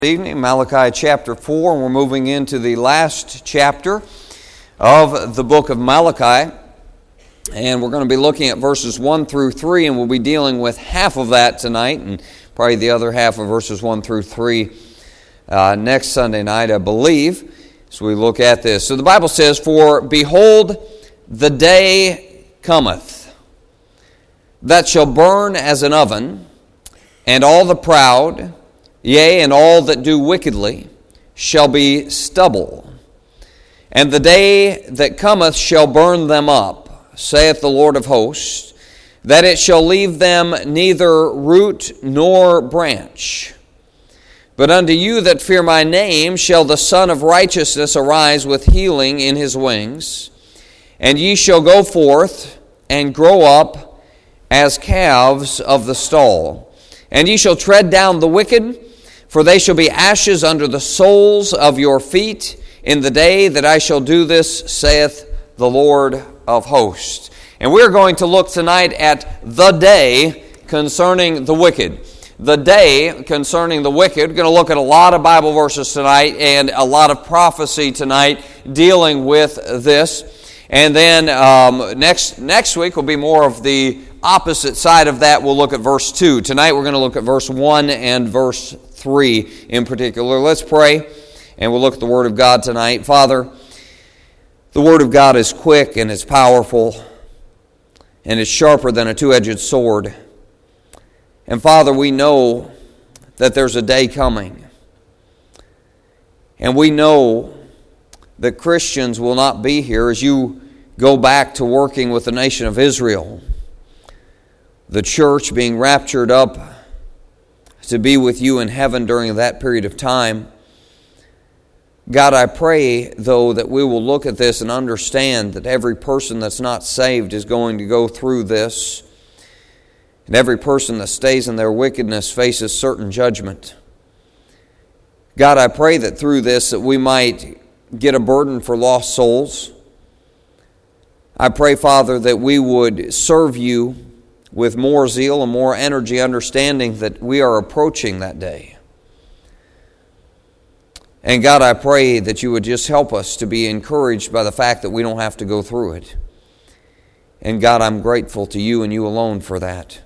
Evening, Malachi chapter 4, and we're moving into the last chapter of the book of Malachi, and we're going to be looking at verses 1 through 3, and we'll be dealing with half of that tonight, and probably the other half of verses 1 through 3 next Sunday night, I believe, as we look at this. So the Bible says, "For behold, the day cometh, that shall burn as an oven, and all the proud, yea, and all that do wickedly, shall be stubble. And the day that cometh shall burn them up, saith the Lord of hosts, that it shall leave them neither root nor branch. But unto you that fear my name shall the Son of Righteousness arise with healing in his wings, and ye shall go forth and grow up as calves of the stall. And ye shall tread down the wicked, for they shall be ashes under the soles of your feet in the day that I shall do this, saith the Lord of hosts." And we're going to look tonight at the day concerning the wicked. The day concerning the wicked. We're going to look at a lot of Bible verses tonight and a lot of prophecy tonight dealing with this. And then next week will be more of the opposite side of that. We'll look at verse 2. Tonight we're going to look at verse 1 and verse 3 in particular. Let's pray, and we'll look at the Word of God tonight. Father, the Word of God is quick and it's powerful, and it's sharper than a two-edged sword. And Father, we know that there's a day coming. And we know that Christians will not be here as you go back to working with the nation of Israel. The church being raptured up to be with you in heaven during that period of time. God, I pray, though, that we will look at this and understand that every person that's not saved is going to go through this. And every person that stays in their wickedness faces certain judgment. God, I pray that through this that we might get a burden for lost souls. I pray, Father, that we would serve you with more zeal and more energy, understanding that we are approaching that day. And God, I pray that you would just help us to be encouraged by the fact that we don't have to go through it. And God, I'm grateful to you and you alone for that.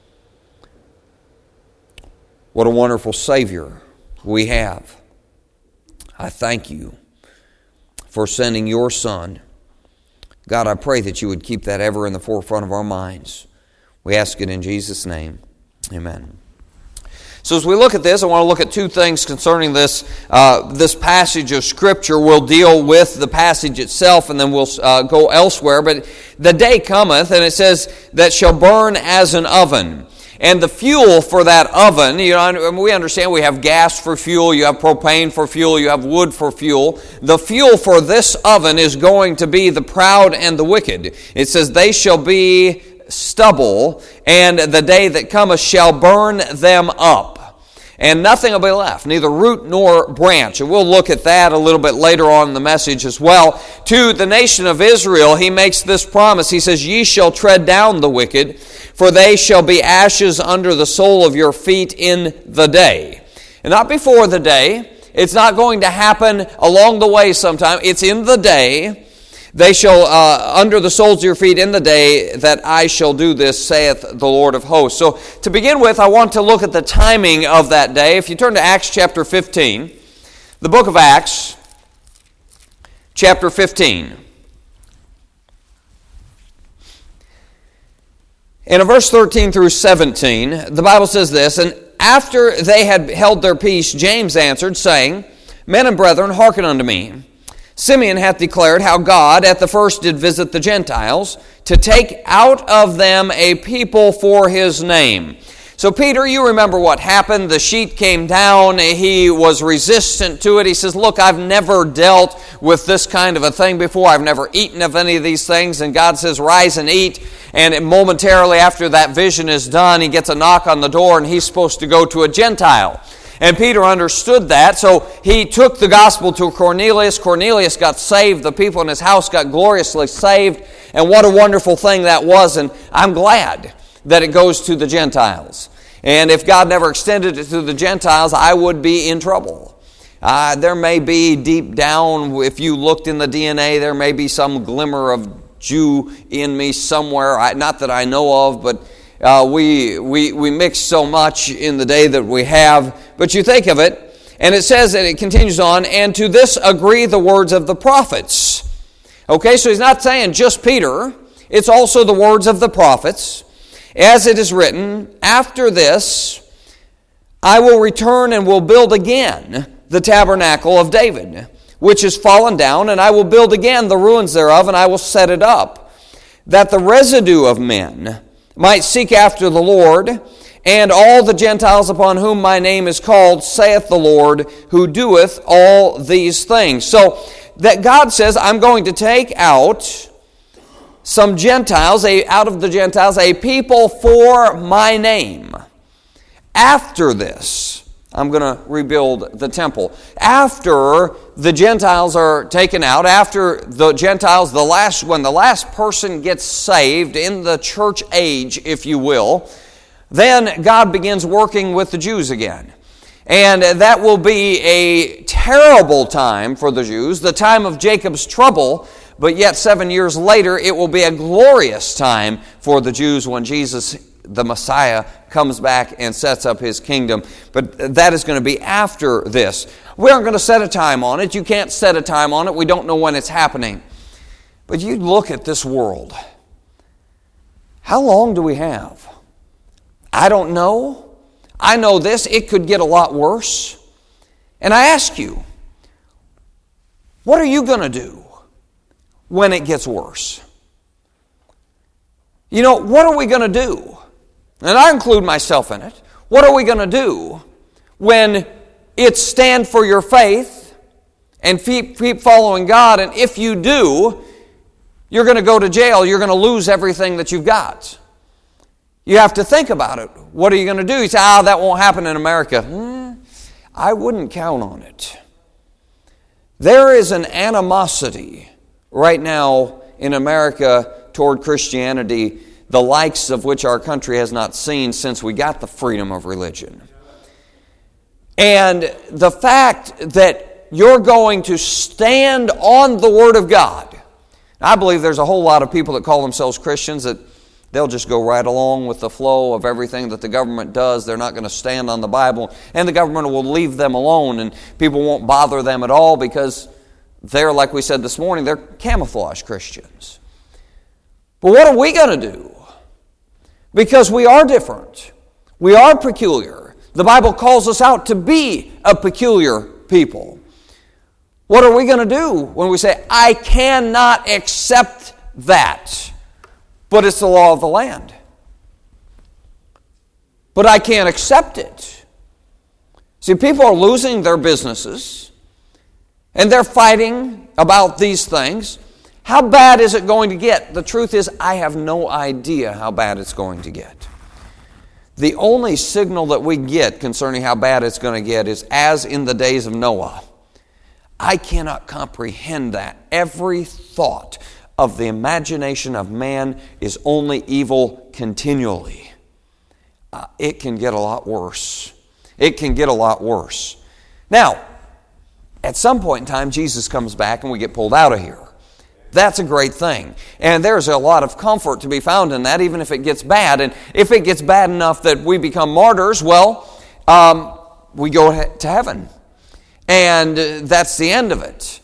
What a wonderful Savior we have. I thank you for sending your Son. God, I pray that you would keep that ever in the forefront of our minds. We ask it in Jesus' name. Amen. So as we look at this, I want to look at two things concerning this passage of Scripture. We'll deal with the passage itself, and then we'll go elsewhere. But the day cometh, and it says, that shall burn as an oven. And the fuel for that oven, we understand we have gas for fuel, you have propane for fuel, you have wood for fuel. The fuel for this oven is going to be the proud and the wicked. It says, they shall be stubble, and the day that cometh shall burn them up. And nothing will be left, neither root nor branch. And we'll look at that a little bit later on in the message as well. To the nation of Israel, he makes this promise. He says, ye shall tread down the wicked, for they shall be ashes under the sole of your feet in the day. And not before the day. It's not going to happen along the way sometime. It's in the day. They shall, under the soles of your feet in the day that I shall do this, saith the Lord of hosts. So to begin with, I want to look at the timing of that day. If you turn to Acts chapter 15, the book of Acts, chapter 15. And in verse 13 through 17, the Bible says this, and after they had held their peace, James answered, saying, Men and brethren, hearken unto me. Simeon hath declared how God at the first did visit the Gentiles to take out of them a people for his name. So Peter, you remember what happened. The sheet came down. He was resistant to it. He says, look, I've never dealt with this kind of a thing before. I've never eaten of any of these things. And God says, rise and eat. And momentarily after that vision is done, he gets a knock on the door and he's supposed to go to a Gentile. And Peter understood that, so he took the gospel to Cornelius. Cornelius got saved. The people in his house got gloriously saved. And what a wonderful thing that was. And I'm glad that it goes to the Gentiles. And if God never extended it to the Gentiles, I would be in trouble. There may be deep down, if you looked in the DNA, there may be some glimmer of Jew in me somewhere. Not that I know of, but we mix so much in the day that we have. But you think of it, and it says that it continues on, and to this agree the words of the prophets. Okay, so he's not saying just Peter. It's also the words of the prophets. As it is written, after this, I will return and will build again the tabernacle of David, which is fallen down, and I will build again the ruins thereof, and I will set it up, that the residue of men might seek after the Lord, and all the Gentiles upon whom my name is called, saith the Lord, who doeth all these things. So that God says, I'm going to take out some Gentiles, out of the Gentiles, a people for my name. After this, I'm going to rebuild the temple. After the Gentiles are taken out, after the Gentiles, when the last person gets saved in the church age, if you will, then God begins working with the Jews again. And that will be a terrible time for the Jews, the time of Jacob's trouble, but yet 7 years later, it will be a glorious time for the Jews when Jesus, the Messiah, comes back and sets up His kingdom. But that is going to be after this. We aren't going to set a time on it. You can't set a time on it. We don't know when it's happening. But you look at this world. How long do we have? I don't know. I know this. It could get a lot worse. And I ask you, what are you going to do when it gets worse? You know, what are we going to do? And I include myself in it. What are we going to do when it's stand for your faith and keep following God? And if you do, you're going to go to jail. You're going to lose everything that you've got. You have to think about it. What are you going to do? You say, that won't happen in America. I wouldn't count on it. There is an animosity right now in America toward Christianity, the likes of which our country has not seen since we got the freedom of religion. And the fact that you're going to stand on the Word of God. I believe there's a whole lot of people that call themselves Christians that they'll just go right along with the flow of everything that the government does. They're not going to stand on the Bible, and the government will leave them alone, and people won't bother them at all because they're, like we said this morning, they're camouflage Christians. But what are we going to do? Because we are different. We are peculiar. The Bible calls us out to be a peculiar people. What are we going to do when we say, I cannot accept that? But it's the law of the land. But I can't accept it. See, people are losing their businesses, and they're fighting about these things. How bad is it going to get? The truth is, I have no idea how bad it's going to get. The only signal that we get concerning how bad it's going to get is as in the days of Noah. I cannot comprehend that. Every thought of the imagination of man is only evil continually. It can get a lot worse. It can get a lot worse. Now, at some point in time, Jesus comes back and we get pulled out of here. That's a great thing. And there's a lot of comfort to be found in that, even if it gets bad. And if it gets bad enough that we become martyrs, well, we go to heaven. And that's the end of it.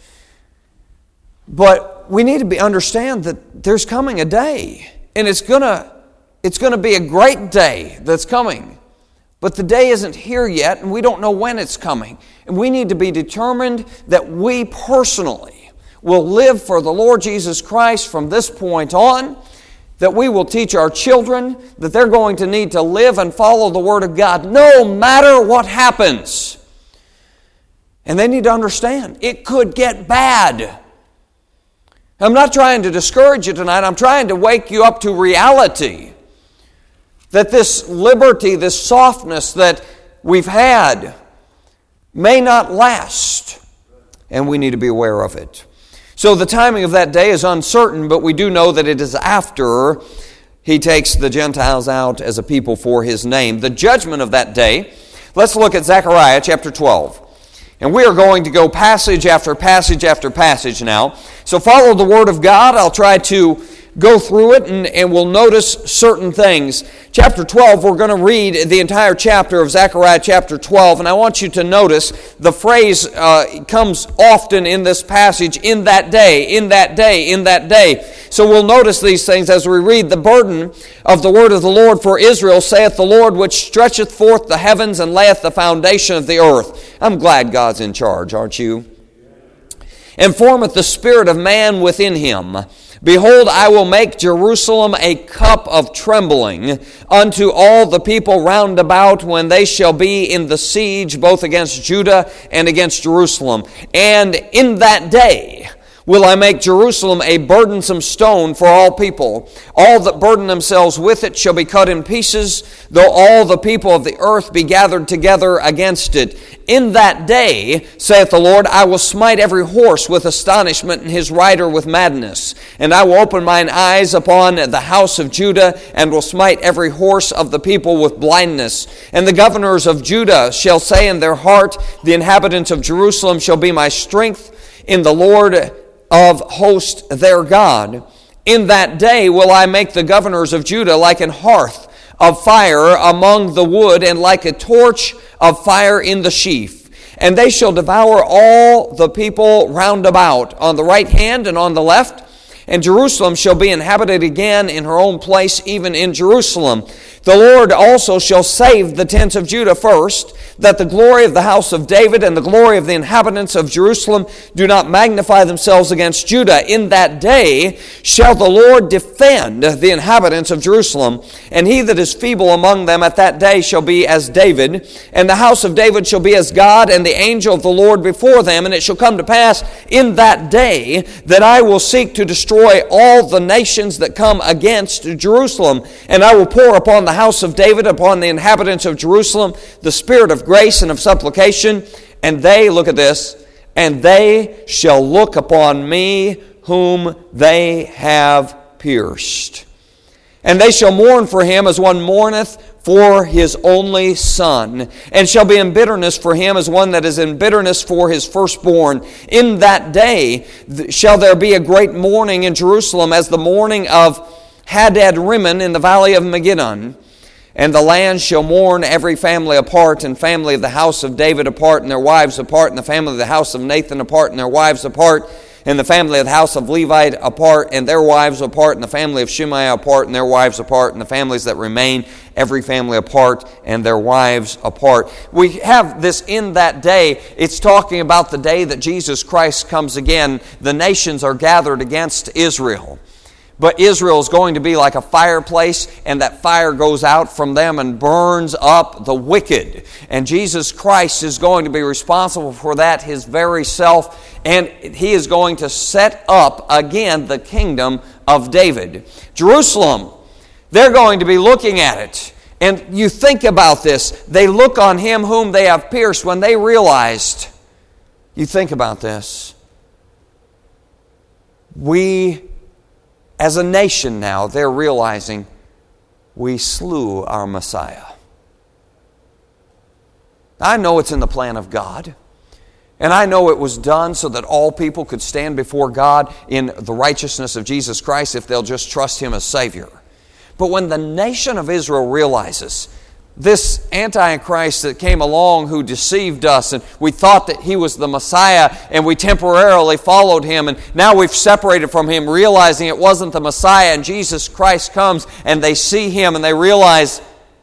But we need to understand that there's coming a day, and it's going to be a great day that's coming. But the day isn't here yet, and we don't know when it's coming. And we need to be determined that we personally will live for the Lord Jesus Christ from this point on, that we will teach our children that they're going to need to live and follow the Word of God no matter what happens. And they need to understand it could get bad. I'm not trying to discourage you tonight. I'm trying to wake you up to reality. That this liberty, this softness that we've had may not last. And we need to be aware of it. So the timing of that day is uncertain, but we do know that it is after He takes the Gentiles out as a people for His name. The judgment of that day, let's look at Zechariah chapter 12. And we are going to go passage after passage after passage now. So follow the Word of God. I'll try to go through it and we'll notice certain things. Chapter 12, we're going to read the entire chapter of Zechariah chapter 12. And I want you to notice the phrase comes often in this passage, in that day, in that day, in that day. So we'll notice these things as we read. The burden of the word of the Lord for Israel, saith the Lord, which stretcheth forth the heavens and layeth the foundation of the earth. I'm glad God's in charge, aren't you? And formeth the spirit of man within him. Behold, I will make Jerusalem a cup of trembling unto all the people round about when they shall be in the siege both against Judah and against Jerusalem. And in that day will I make Jerusalem a burdensome stone for all people. All that burden themselves with it shall be cut in pieces, though all the people of the earth be gathered together against it. In that day, saith the Lord, I will smite every horse with astonishment and his rider with madness. And I will open mine eyes upon the house of Judah, and will smite every horse of the people with blindness. And the governors of Judah shall say in their heart, the inhabitants of Jerusalem shall be my strength in the Lord of hosts their God. In that day will I make the governors of Judah like an hearth of fire among the wood, and like a torch of fire in the sheaf. And they shall devour all the people round about, on the right hand and on the left. And Jerusalem shall be inhabited again in her own place, even in Jerusalem. The Lord also shall save the tents of Judah first, that the glory of the house of David and the glory of the inhabitants of Jerusalem do not magnify themselves against Judah. In that day shall the Lord defend the inhabitants of Jerusalem, and he that is feeble among them at that day shall be as David, and the house of David shall be as God, and the angel of the Lord before them. And it shall come to pass in that day that I will seek to destroy all the nations that come against Jerusalem, and I will pour upon the house of David, upon the inhabitants of Jerusalem, the spirit of grace and of supplication, and they, look at this, and they shall look upon me whom they have pierced. And they shall mourn for him as one mourneth for his only son, and shall be in bitterness for him as one that is in bitterness for his firstborn. In that day shall there be a great mourning in Jerusalem, as the mourning of Hadad-rimmon in the valley of Megiddon. And the land shall mourn, every family apart, and family of the house of David apart, and their wives apart, and the family of the house of Nathan apart, and their wives apart, and the family of the house of Levi apart, and their wives apart, and the family of Shimei apart, and their wives apart, and the families that remain, every family apart, and their wives apart. We have this in that day. It's talking about the day that Jesus Christ comes again. The nations are gathered against Israel. But Israel is going to be like a fireplace, and that fire goes out from them and burns up the wicked. And Jesus Christ is going to be responsible for that, His very self, and He is going to set up again the kingdom of David. Jerusalem, they're going to be looking at it. And you think about this. They look on Him whom they have pierced. When they realized, you think about this. As a nation now, they're realizing we slew our Messiah. I know it's in the plan of God. And I know it was done so that all people could stand before God in the righteousness of Jesus Christ if they'll just trust Him as Savior. But when the nation of Israel realizes this Antichrist that came along who deceived us, and we thought that he was the Messiah, and we temporarily followed him, and now we've separated from him, realizing it wasn't the Messiah, and Jesus Christ comes, and they see him, and they realize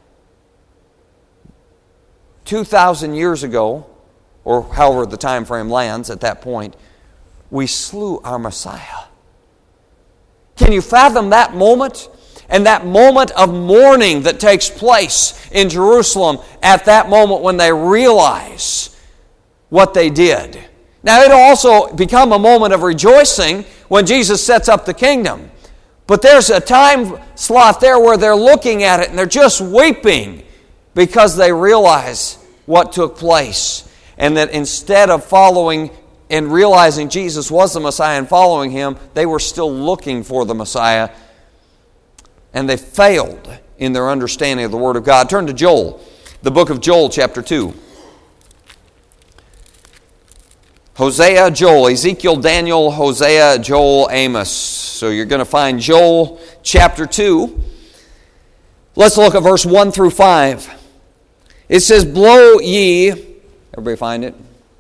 2,000 years ago, or however the time frame lands at that point, we slew our Messiah. Can you fathom that moment? And that moment of mourning that takes place in Jerusalem at that moment when they realize what they did. Now it'll also become a moment of rejoicing when Jesus sets up the kingdom. But there's a time slot there where they're looking at it and they're just weeping because they realize what took place. And that instead of following and realizing Jesus was the Messiah and following Him, they were still looking for the Messiah. and they failed in their understanding of the Word of God. Turn to Joel, the book of Joel, chapter 2. Hosea, Joel, Ezekiel, Daniel, Hosea, Joel, Amos. So you're going to find Joel chapter 2. Let's look at verse 1 through 5. It says, blow ye, everybody find it?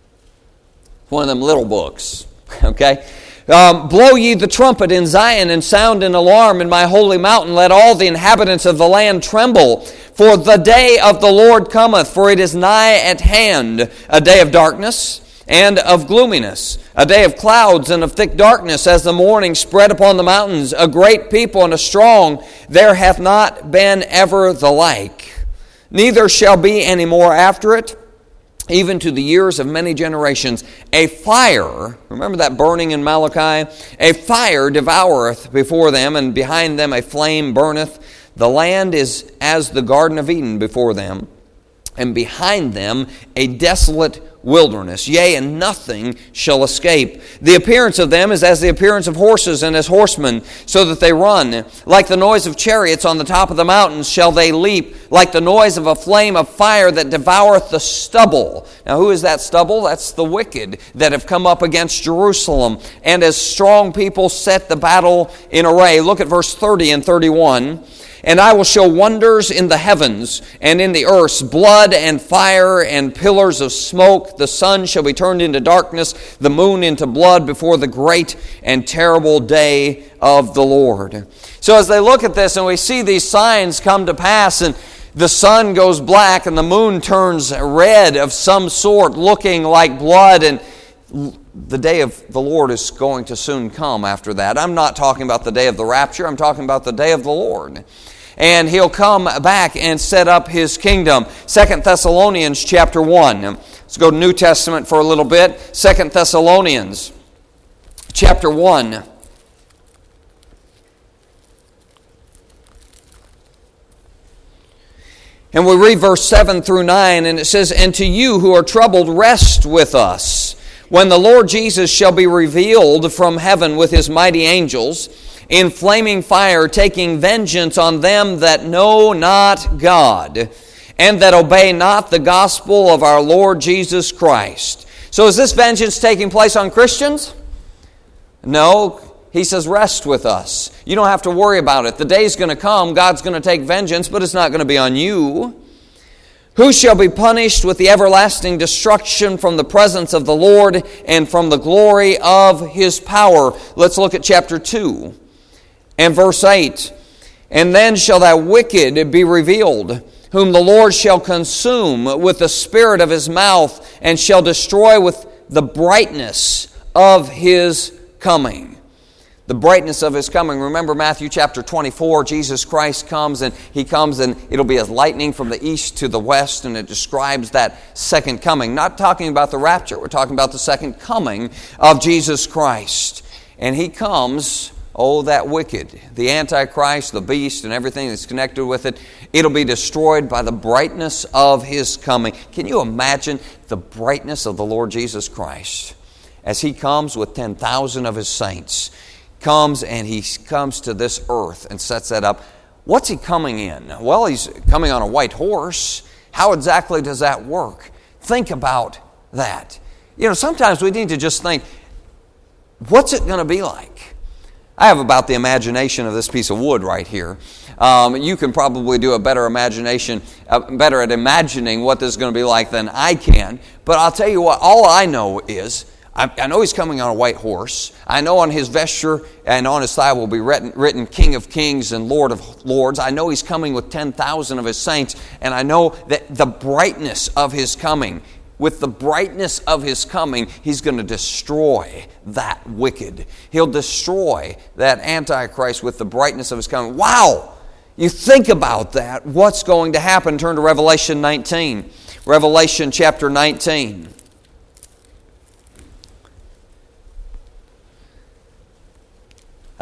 One of them little books, okay? Blow ye the trumpet in Zion and sound an alarm in my holy mountain. Let all the inhabitants of the land tremble. For the day of the Lord cometh, for it is nigh at hand, a day of darkness and of gloominess, a day of clouds and of thick darkness, as the morning spread upon the mountains, a great people and a strong, there hath not been ever the like. Neither shall be any more after it, even to the years of many generations. A fire, remember that burning in Malachi? A fire devoureth before them, and behind them a flame burneth. The land is as the Garden of Eden before them, and behind them a desolate wilderness. Yea, and nothing shall escape. The appearance of them is as the appearance of horses and as horsemen, so that they run. Like the noise of chariots on the top of the mountains shall they leap, like the noise of a flame of fire that devoureth the stubble. Now who is that stubble? That's the wicked that have come up against Jerusalem. And as strong people set the battle in array. Look at verse 30 and 31. And I will show wonders in the heavens and in the earth, blood and fire and pillars of smoke. The sun shall be turned into darkness, the moon into blood before the great and terrible day of the Lord. So as they look at this and we see these signs come to pass, and the sun goes black and the moon turns red of some sort, looking like blood, and the day of the Lord is going to soon come after that. I'm not talking about the day of the rapture. I'm talking about the day of the Lord. And He'll come back and set up His kingdom. 2 Thessalonians chapter 1. Let's go to New Testament for a little bit. 2 Thessalonians chapter 1. And we read verse 7 through 9, and it says, and to you who are troubled, rest with us, when the Lord Jesus shall be revealed from heaven with His mighty angels, in flaming fire, taking vengeance on them that know not God, and that obey not the gospel of our Lord Jesus Christ. So is this vengeance taking place on Christians? No. He says, rest with us. You don't have to worry about it. The day's going to come, God's going to take vengeance, but it's not going to be on you. Who shall be punished with the everlasting destruction from the presence of the Lord and from the glory of His power? Let's look at chapter 2 and verse 8. And then shall that wicked be revealed, whom the Lord shall consume with the spirit of His mouth, and shall destroy with the brightness of His coming. The brightness of His coming. Remember Matthew chapter 24, Jesus Christ comes, and He comes and it'll be as lightning from the east to the west, and it describes that second coming. Not talking about the rapture, we're talking about the second coming of Jesus Christ. And He comes, oh, that wicked, the Antichrist, the beast, and everything that's connected with it, it'll be destroyed by the brightness of His coming. Can you imagine the brightness of the Lord Jesus Christ as He comes with 10,000 of His saints? Comes and He comes to this earth and sets that up. What's He coming in? Well, He's coming on a white horse. How exactly does that work? Think about that. You know, sometimes we need to just think, what's it going to be like? I have about the imagination of this piece of wood right here. You can probably do a better imagination, better at imagining what this is going to be like than I can. But I'll tell you what, all I know is, I know He's coming on a white horse. I know on His vesture and on His thigh will be written King of Kings and Lord of Lords. I know He's coming with 10,000 of His saints. And I know that the brightness of His coming, with the brightness of His coming, He's going to destroy that wicked. He'll destroy that Antichrist with the brightness of His coming. Wow! You think about that. What's going to happen? Turn to Revelation 19. Revelation chapter 19.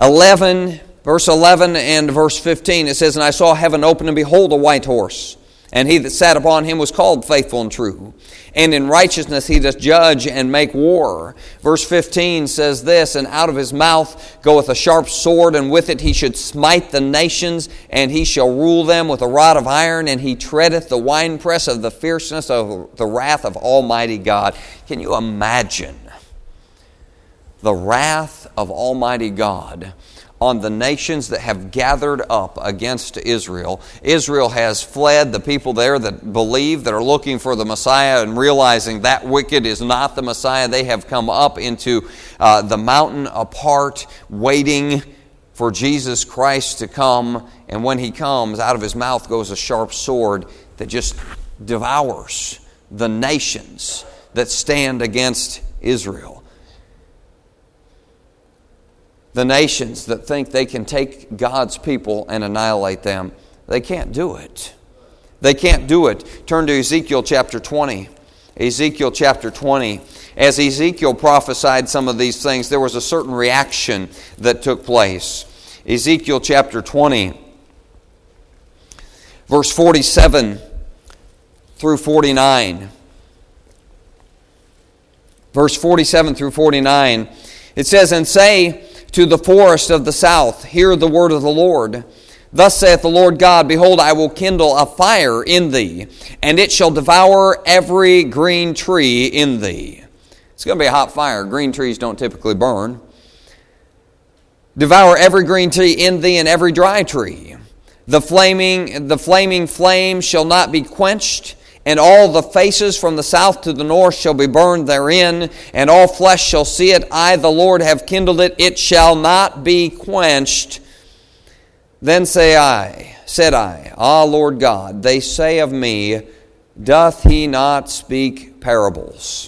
Verse 11 and verse 15, it says, and I saw heaven open, and behold, a white horse. And he that sat upon him was called Faithful and True. And in righteousness he doth judge and make war. Verse 15 says this, And out of his mouth goeth a sharp sword, and with it he should smite the nations, and he shall rule them with a rod of iron, and he treadeth the winepress of the fierceness of the wrath of Almighty God. Can you imagine the wrath of Almighty God on the nations that have gathered up against Israel? Israel has fled. The people there that believe, that are looking for the Messiah and realizing that wicked is not the Messiah, they have come up into the mountain apart, waiting for Jesus Christ to come. And when he comes, out of his mouth goes a sharp sword that just devours the nations that stand against Israel. The nations that think they can take God's people and annihilate them, they can't do it. They can't do it. Turn to Ezekiel chapter 20. Ezekiel chapter 20. As Ezekiel prophesied some of these things, there was a certain reaction that took place. Ezekiel chapter 20, verse 47 through 49. Verse 47 through 49, it says, And say to the forest of the south, Hear the word of the Lord. Thus saith the Lord God, Behold, I will kindle a fire in thee, and it shall devour every green tree in thee. It's going to be a hot fire. Green trees don't typically burn. Devour every green tree in thee and every dry tree. The flaming flame shall not be quenched, and all the faces from the south to the north shall be burned therein, and all flesh shall see it. I, the Lord, have kindled it. It shall not be quenched. Then said I, Ah, Lord God, they say of me, Doth he not speak parables?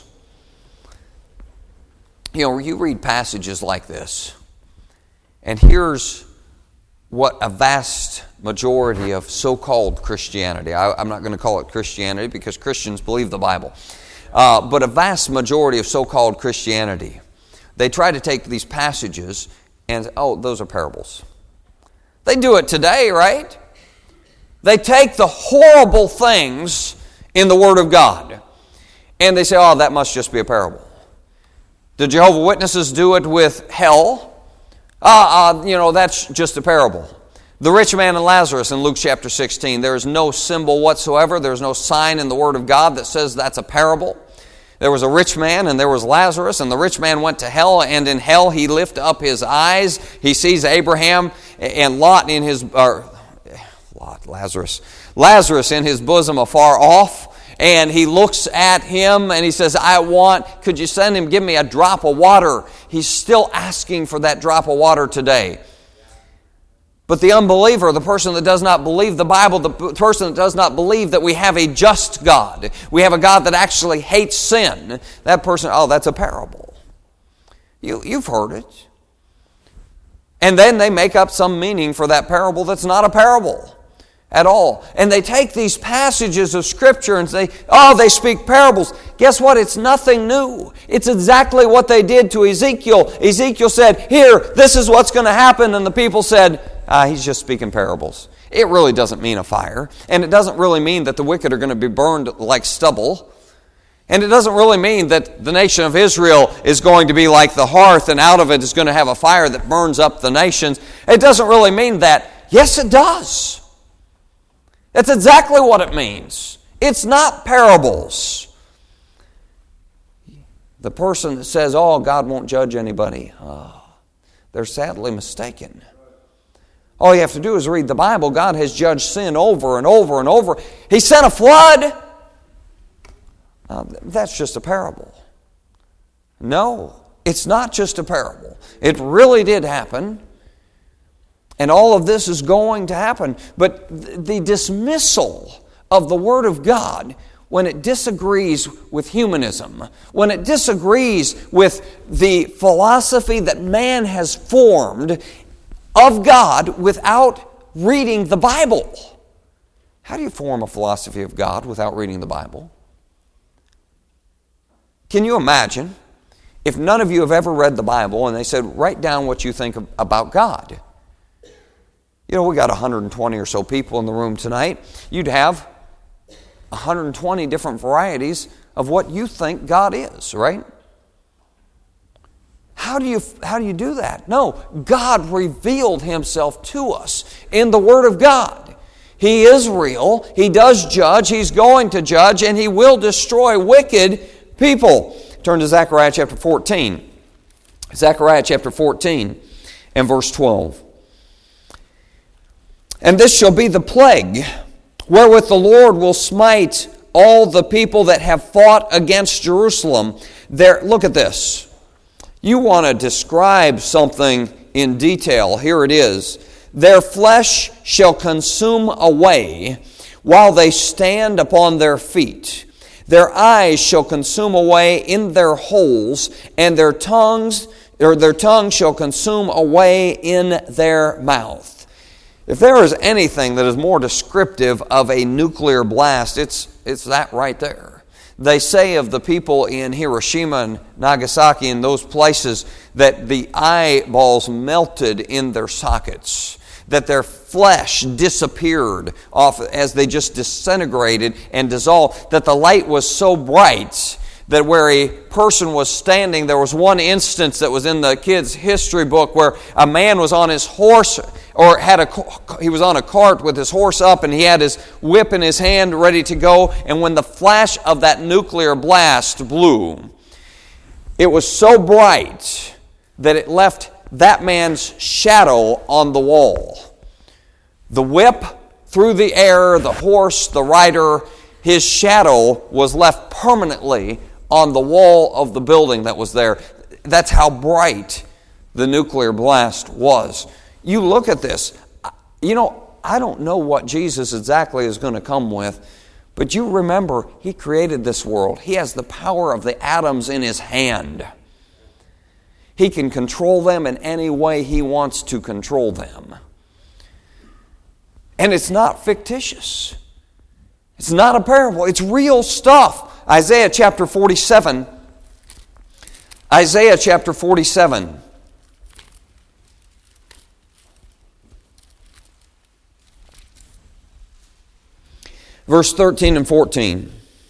You read passages like this, and here's what a vast majority of so-called Christianity, I'm not going to call it Christianity because Christians believe the Bible, but a vast majority of so-called Christianity, they try to take these passages and, those are parables. They do it today, right? They take the horrible things in the Word of God and they say, that must just be a parable. The Jehovah's Witnesses do it with hell. That's just a parable. The rich man and Lazarus in Luke chapter 16, there is no symbol whatsoever. There's no sign in the Word of God that says that's a parable. There was a rich man and there was Lazarus, and the rich man went to hell, and in hell he lift up his eyes. He sees Abraham and Lazarus in his bosom afar off. And he looks at him and he says, could you send him, give me a drop of water? He's still asking for that drop of water today. But the unbeliever, the person that does not believe the Bible, the person that does not believe that we have a just God, we have a God that actually hates sin, that person, that's a parable. You've heard it. And then they make up some meaning for that parable that's not a parable at all. And they take these passages of Scripture and say, they speak parables. Guess what? It's nothing new. It's exactly what they did to Ezekiel. Ezekiel said, Here, this is what's going to happen. And the people said, he's just speaking parables. It really doesn't mean a fire. And it doesn't really mean that the wicked are going to be burned like stubble. And it doesn't really mean that the nation of Israel is going to be like the hearth and out of it is going to have a fire that burns up the nations. It doesn't really mean that. Yes, it does. That's exactly what it means. It's not parables. The person that says, God won't judge anybody, they're sadly mistaken. All you have to do is read the Bible. God has judged sin over and over and over. He sent a flood. That's just a parable. No, it's not just a parable. It really did happen. And all of this is going to happen. But the dismissal of the Word of God, when it disagrees with humanism, when it disagrees with the philosophy that man has formed of God without reading the Bible. How do you form a philosophy of God without reading the Bible? Can you imagine if none of you have ever read the Bible and they said, write down what you think about God? We got 120 or so people in the room tonight. You'd have 120 different varieties of what you think God is, right? How do you do that? No, God revealed Himself to us in the Word of God. He is real. He does judge. He's going to judge, and He will destroy wicked people. Turn to Zechariah chapter 14. Zechariah chapter 14 and verse 12. And this shall be the plague wherewith the Lord will smite all the people that have fought against Jerusalem. Look at this. You want to describe something in detail. Here it is. Their flesh shall consume away while they stand upon their feet. Their eyes shall consume away in their holes, and their tongue shall consume away in their mouth. If there is anything that is more descriptive of a nuclear blast, it's that right there. They say of the people in Hiroshima and Nagasaki and those places that the eyeballs melted in their sockets, that their flesh disappeared off as they just disintegrated and dissolved, that the light was so bright that where a person was standing, there was one instance that was in the kids' history book where a man was on his horse, or he was on a cart with his horse up, and he had his whip in his hand ready to go, and when the flash of that nuclear blast blew, it was so bright that it left that man's shadow on the wall. The whip through the air, the horse, the rider, his shadow was left permanently on the wall of the building that was there. That's how bright the nuclear blast was. You look at this. I don't know what Jesus exactly is going to come with, but you remember, He created this world. He has the power of the atoms in His hand. He can control them in any way He wants to control them. And it's not fictitious. It's not a parable. It's real stuff. Isaiah chapter 47. Isaiah chapter 47. Verse 13 and 14.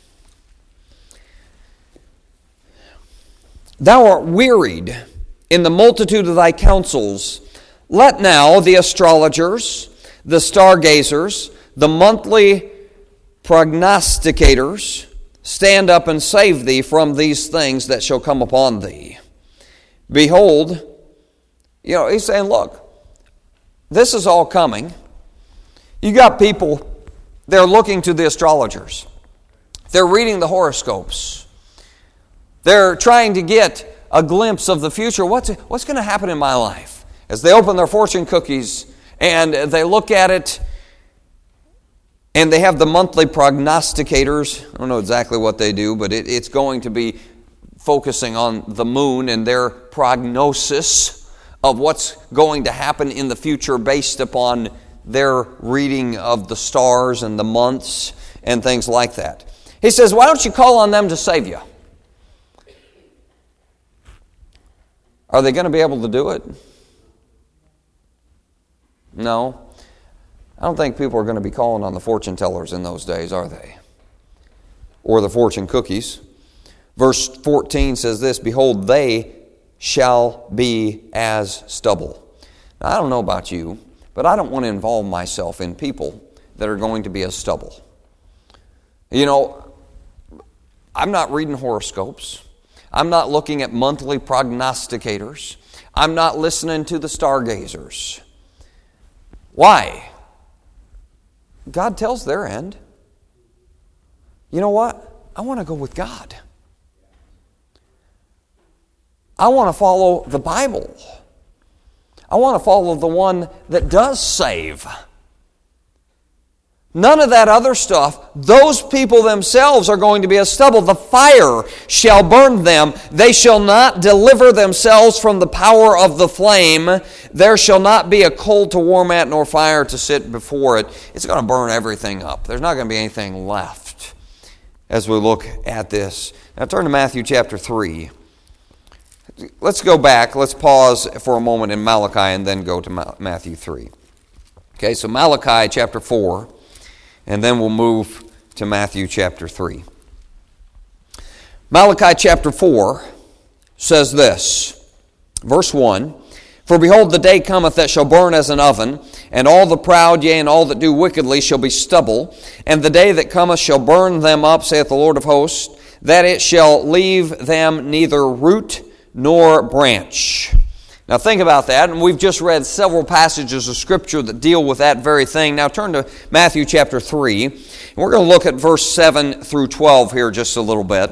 Thou art wearied in the multitude of thy counsels. Let now the astrologers, the stargazers, the monthly prognosticators stand up and save thee from these things that shall come upon thee. Behold, He's saying, look, this is all coming. You got people, they're looking to the astrologers. They're reading the horoscopes. They're trying to get a glimpse of the future. What's going to happen in my life? As they open their fortune cookies and they look at it, and they have the monthly prognosticators. I don't know exactly what they do, but it's going to be focusing on the moon and their prognosis of what's going to happen in the future based upon their reading of the stars and the months and things like that. He says, why don't you call on them to save you? Are they going to be able to do it? No. I don't think people are going to be calling on the fortune tellers in those days, are they? Or the fortune cookies. Verse 14 says this, behold, they shall be as stubble. Now, I don't know about you, but I don't want to involve myself in people that are going to be as stubble. I'm not reading horoscopes. I'm not looking at monthly prognosticators. I'm not listening to the stargazers. Why? God tells their end. You know what? I want to go with God. I want to follow the Bible. I want to follow the one that does save. None of that other stuff. Those people themselves are going to be as stubble. The fire shall burn them. They shall not deliver themselves from the power of the flame. There shall not be a coal to warm at, nor fire to sit before it. It's going to burn everything up. There's not going to be anything left as we look at this. Now turn to Matthew chapter 3. Let's go back. Let's pause for a moment in Malachi and then go to Matthew 3. Okay, so Malachi chapter 4. And then we'll move to Matthew chapter 3. Malachi chapter 4 says this, verse 1, "For behold, the day cometh that shall burn as an oven, and all the proud, yea, and all that do wickedly shall be stubble. And the day that cometh shall burn them up, saith the Lord of hosts, that it shall leave them neither root nor branch." Now think about that, and we've just read several passages of Scripture that deal with that very thing. Now turn to Matthew chapter 3, and we're going to look at verse 7 through 12 here just a little bit.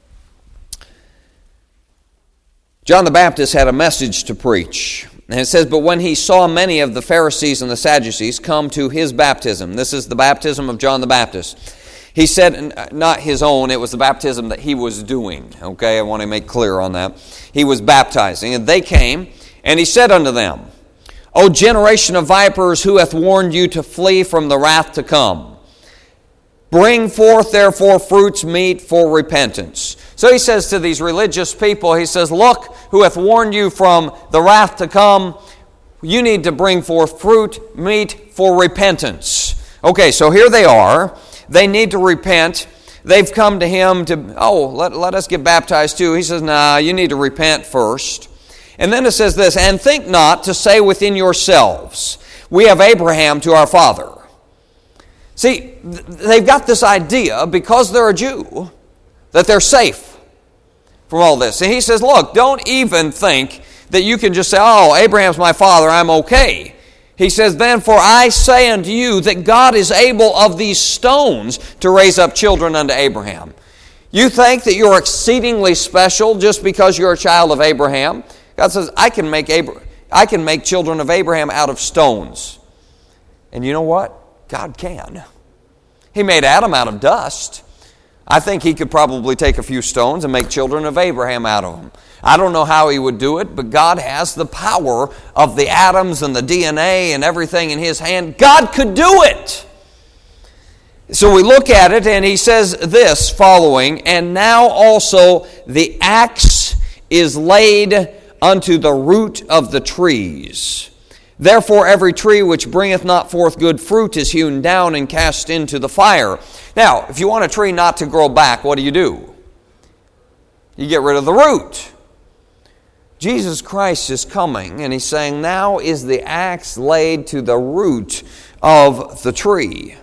John the Baptist had a message to preach. And it says, "But when he saw many of the Pharisees and the Sadducees come to his baptism," this is the baptism of John the Baptist, he said, not his own, it was the baptism that he was doing. Okay, I want to make clear on that. He was baptizing, and they came, and he said unto them, "O generation of vipers, who hath warned you to flee from the wrath to come? Bring forth therefore fruits meet for repentance." So he says to these religious people, he says, "Look, who hath warned you from the wrath to come, you need to bring forth fruit meet for repentance." Okay, so here they are. They need to repent. They've come to him to, let us get baptized too. He says, nah, you need to repent first. And then it says this, "And think not to say within yourselves, we have Abraham to our father." See, they've got this idea, because they're a Jew, that they're safe from all this. And he says, look, don't even think that you can just say, "Oh, Abraham's my father, I'm okay." He says, "Then for I say unto you that God is able of these stones to raise up children unto Abraham." You think that you're exceedingly special just because you're a child of Abraham? God says, I can make children of Abraham out of stones. And you know what? God can. He made Adam out of dust. I think he could probably take a few stones and make children of Abraham out of them. I don't know how he would do it, but God has the power of the atoms and the DNA and everything in his hand. God could do it. So we look at it, and he says this following, "And now also the axe is laid unto the root of the trees. Therefore every tree which bringeth not forth good fruit is hewn down and cast into the fire." Now, if you want a tree not to grow back, what do? You get rid of the root. Jesus Christ is coming, and he's saying, now is the axe laid to the root of the tree.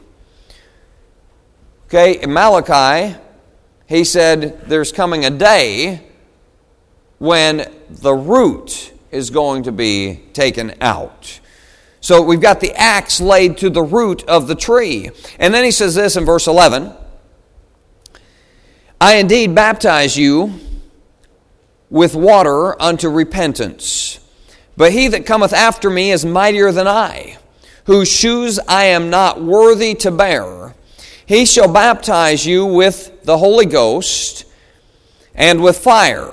Okay, in Malachi, he said there's coming a day when the root is going to be taken out. So we've got the axe laid to the root of the tree. And then he says this in verse 11, "I indeed baptize you with water unto repentance. But he that cometh after me is mightier than I, whose shoes I am not worthy to bear. He shall baptize you with the Holy Ghost and with fire,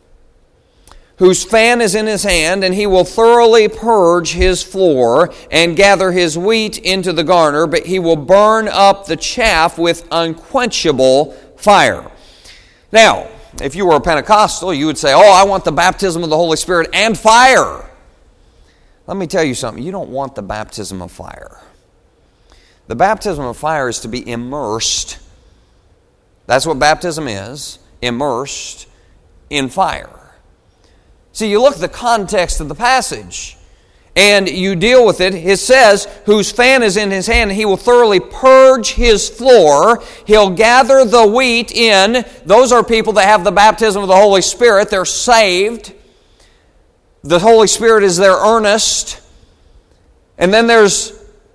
whose fan is in his hand, and he will thoroughly purge his floor and gather his wheat into the garner, but he will burn up the chaff with unquenchable fire." Now, if you were a Pentecostal, you would say, I want the baptism of the Holy Spirit and fire. Let me tell you something. You don't want the baptism of fire. The baptism of fire is to be immersed. That's what baptism is, immersed in fire. See, you look at the context of the passage, and you deal with it. It says, "Whose fan is in his hand, and he will thoroughly purge his floor. He'll gather the wheat in." Those are people that have the baptism of the Holy Spirit. They're saved. The Holy Spirit is their earnest. And then there's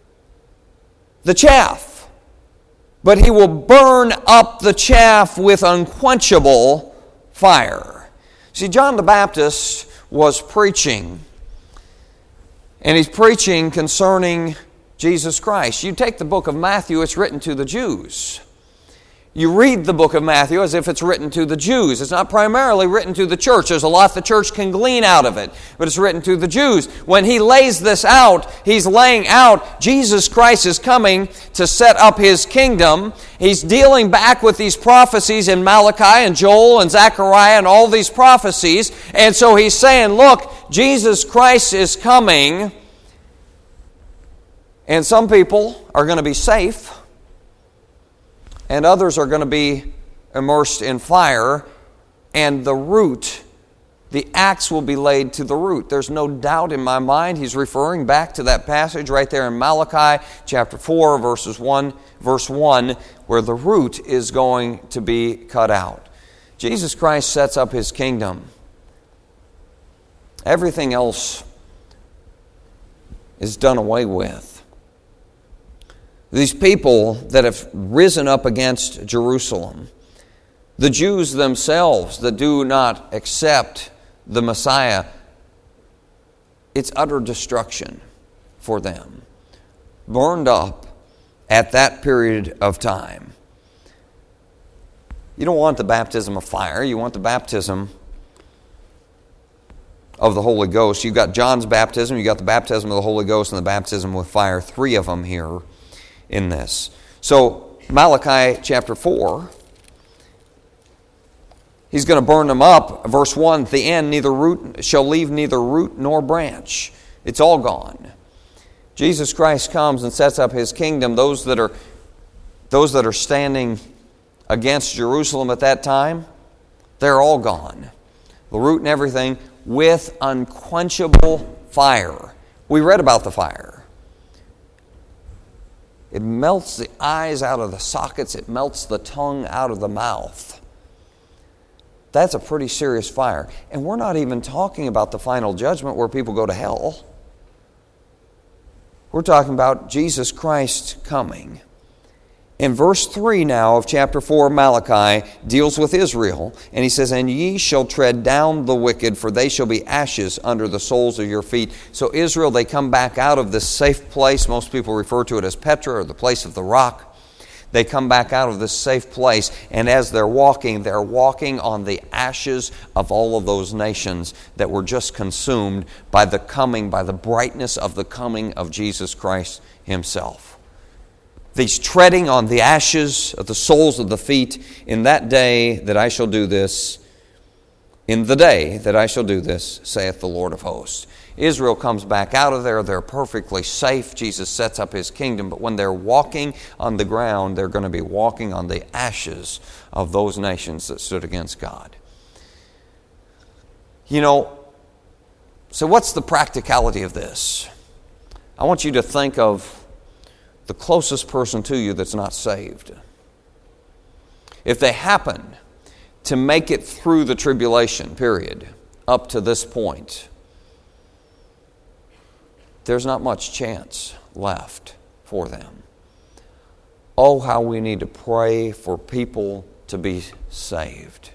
the chaff. "But he will burn up the chaff with unquenchable fire." See, John the Baptist was preaching, and he's preaching concerning Jesus Christ. You take the book of Matthew, it's written to the Jews. You read the book of Matthew as if it's written to the Jews. It's not primarily written to the church. There's a lot the church can glean out of it, but it's written to the Jews. When he lays this out, he's laying out Jesus Christ is coming to set up his kingdom. He's dealing back with these prophecies in Malachi and Joel and Zechariah and all these prophecies. And so he's saying, look, Jesus Christ is coming, and some people are going to be safe. and others are going to be immersed in fire, and the root, the axe will be laid to the root. There's no doubt in my mind he's referring back to that passage right there in Malachi chapter 4, verse 1, where the root is going to be cut out. Jesus Christ sets up his kingdom. Everything else is done away with. These people that have risen up against Jerusalem, the Jews themselves that do not accept the Messiah, it's utter destruction for them. Burned up at that period of time. You don't want the baptism of fire. You want the baptism of the Holy Ghost. You've got John's baptism, you've got the baptism of the Holy Ghost, and the baptism with fire. 3 of them here in this. So, Malachi chapter 4, he's going to burn them up. Verse 1, at the end, neither root shall leave neither root nor branch. It's all gone. Jesus Christ comes and sets up his kingdom. Those that are standing against Jerusalem at that time, they're all gone. The root and everything, with unquenchable fire. We read about the fire. It melts the eyes out of the sockets. It melts the tongue out of the mouth. That's a pretty serious fire. And we're not even talking about the final judgment where people go to hell. We're talking about Jesus Christ coming. In verse 3 now of chapter 4 of Malachi deals with Israel. And he says, and ye shall tread down the wicked, for they shall be ashes under the soles of your feet. So Israel, they come back out of this safe place. Most people refer to it as Petra, or the place of the rock. They come back out of this safe place. And as they're walking on the ashes of all of those nations that were just consumed by the brightness of the coming of Jesus Christ himself. These treading on the ashes of the soles of the feet in that day that I shall do this, in the day that I shall do this, saith the Lord of hosts. Israel comes back out of there. They're perfectly safe. Jesus sets up his kingdom. But when they're walking on the ground, they're going to be walking on the ashes of those nations that stood against God. So what's the practicality of this? I want you to think of the closest person to you that's not saved. If they happen to make it through the tribulation period up to this point, there's not much chance left for them. Oh, how we need to pray for people to be saved.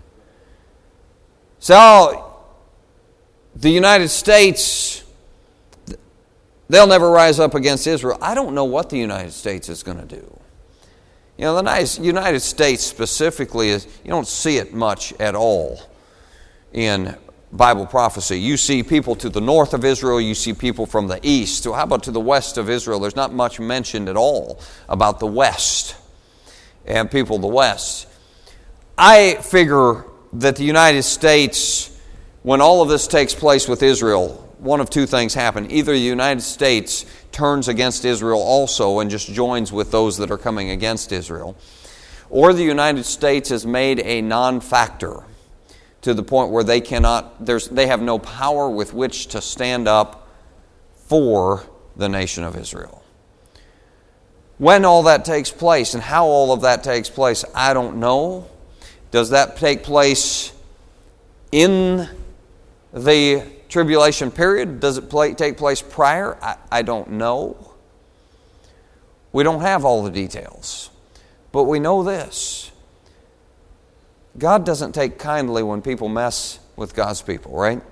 So, the United States, they'll never rise up against Israel. I don't know what the United States is going to do. The United States specifically, you don't see it much at all in Bible prophecy. You see people to the north of Israel, you see people from the east. So how about to the west of Israel? There's not much mentioned at all about the west and people of the west. I figure that the United States, when all of this takes place with Israel, one of 2 things happen. Either the United States turns against Israel also and just joins with those that are coming against Israel, or the United States is made a non-factor to the point where they have no power with which to stand up for the nation of Israel. When all that takes place and how all of that takes place, I don't know. Does that take place in the tribulation period? Does it take place prior? I don't know. We don't have all the details. But we know this. God doesn't take kindly when people mess with God's people, right?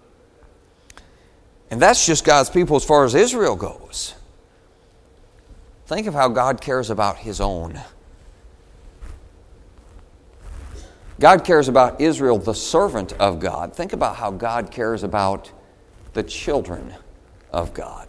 And that's just God's people as far as Israel goes. Think of how God cares about his own. God cares about Israel, the servant of God. Think about how God cares about the children of God.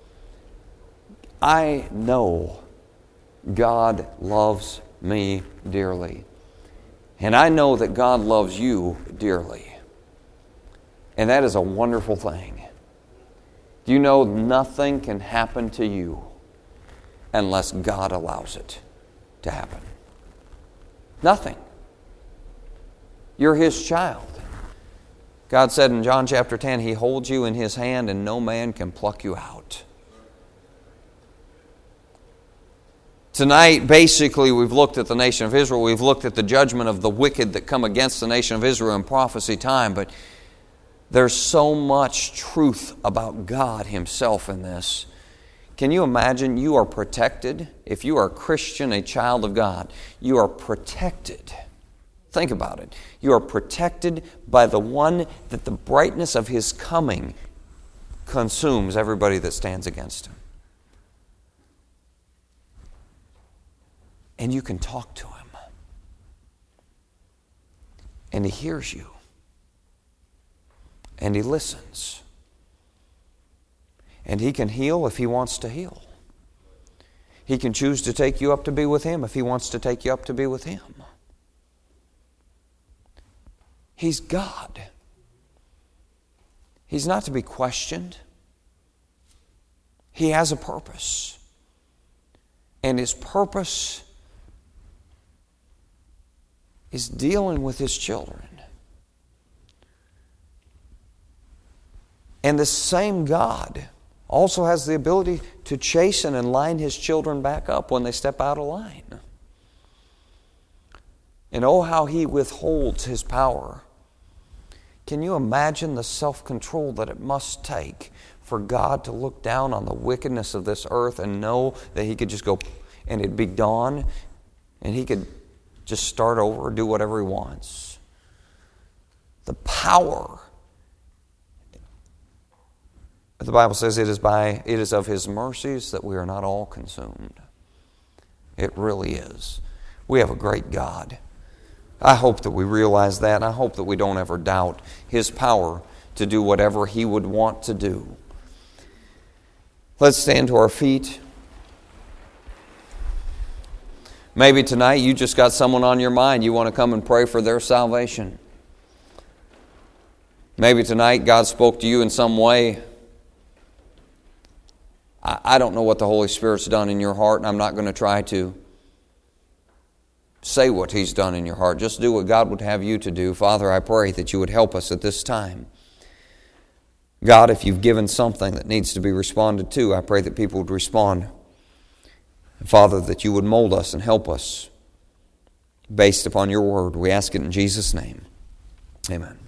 I know God loves me dearly. And I know that God loves you dearly. And that is a wonderful thing. Do you know nothing can happen to you unless God allows it to happen? Nothing. You're His child. God said in John chapter 10, He holds you in His hand and no man can pluck you out. Tonight, basically, we've looked at the nation of Israel. We've looked at the judgment of the wicked that come against the nation of Israel in prophecy time. But there's so much truth about God Himself in this. Can you imagine you are protected? If you are a Christian, a child of God, you are protected. Think about it. You are protected by the one that the brightness of His coming consumes everybody that stands against Him. And you can talk to Him. And He hears you. And He listens. And He can heal if He wants to heal. He can choose to take you up to be with Him if He wants to take you up to be with Him. He's God. He's not to be questioned. He has a purpose. And His purpose is dealing with His children. And the same God also has the ability to chasten and line His children back up when they step out of line. And oh, how He withholds His power. Can you imagine the self-control that it must take for God to look down on the wickedness of this earth and know that He could just go and it'd be dawn and He could just start over or do whatever He wants? The power. The Bible says it is of His mercies that we are not all consumed. It really is. We have a great God. I hope that we realize that, and I hope that we don't ever doubt His power to do whatever He would want to do. Let's stand to our feet. Maybe tonight you just got someone on your mind. You want to come and pray for their salvation. Maybe tonight God spoke to you in some way. I don't know what the Holy Spirit's done in your heart, and I'm not going to try to say what He's done in your heart. Just do what God would have you to do. Father, I pray that You would help us at this time. God, if You've given something that needs to be responded to, I pray that people would respond. Father, that You would mold us and help us based upon Your word. We ask it in Jesus' name. Amen.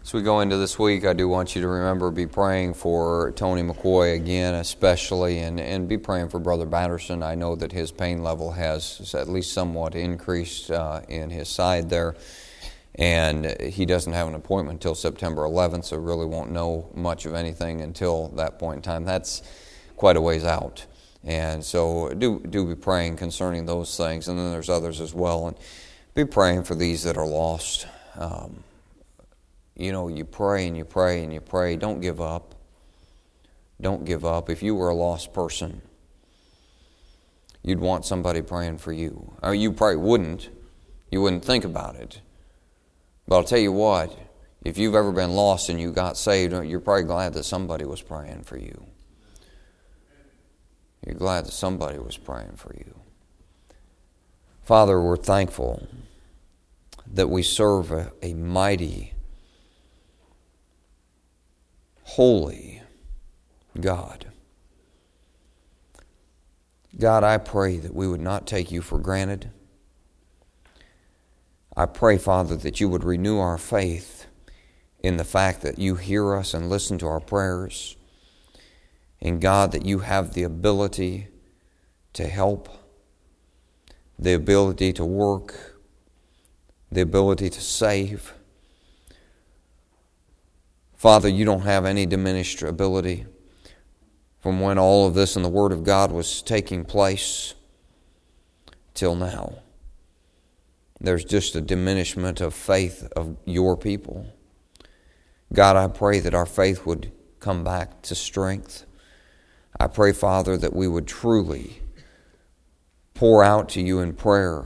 As we go into this week, I do want you to remember, be praying for Tony McCoy again, especially, and be praying for Brother Batterson. I know that his pain level has at least somewhat increased in his side there, and he doesn't have an appointment until September 11th, so really won't know much of anything until that point in time. That's quite a ways out, and so do be praying concerning those things, and then there's others as well, and be praying for these that are lost. You pray and you pray and you pray. Don't give up. Don't give up. If you were a lost person, you'd want somebody praying for you. Or you probably wouldn't. You wouldn't think about it. But I'll tell you what, if you've ever been lost and you got saved, you're probably glad that somebody was praying for you. You're glad that somebody was praying for you. Father, we're thankful that we serve a mighty, holy God. God, I pray that we would not take you for granted. I pray, Father, that you would renew our faith in the fact that you hear us and listen to our prayers. And God, that you have the ability to help, the ability to work, the ability to save. Father, you don't have any diminished ability from when all of this in the Word of God was taking place till now. There's just a diminishment of faith of your people. God, I pray that our faith would come back to strength. I pray, Father, that we would truly pour out to you in prayer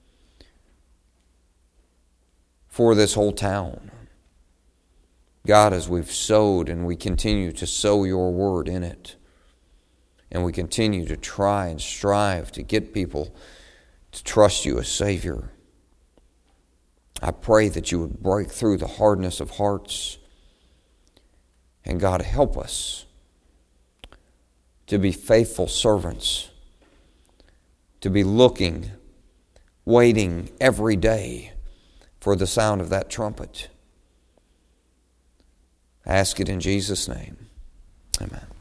for this whole town. God, as we've sowed and we continue to sow your word in it, and we continue to try and strive to get people to trust you as Savior, I pray that you would break through the hardness of hearts. And God, help us to be faithful servants, to be looking, waiting every day for the sound of that trumpet. I ask it in Jesus' name. Amen.